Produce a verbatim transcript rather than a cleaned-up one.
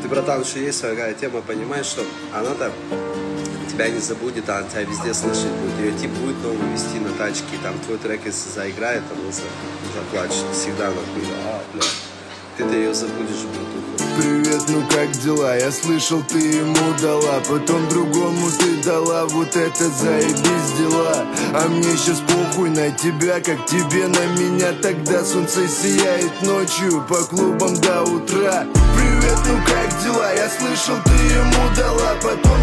ты, братан, что есть такая тема, понимаешь, что она-то тебя не забудет, а она тебя везде слышит будет. Ее тип будет новый вести на тачке, там твой трек, если заиграет, она заплачет. Всегда нахуй, а, бля. Ты-то ее забудешь, братуха. Привет, ну как дела? Я слышал, ты ему дала, потом другому ты дала. Вот это заебись дела. А мне сейчас похуй на тебя, как тебе на меня. Тогда солнце сияет ночью по клубам до утра. Привет, ну как дела? Я слышал, ты ему дала, потом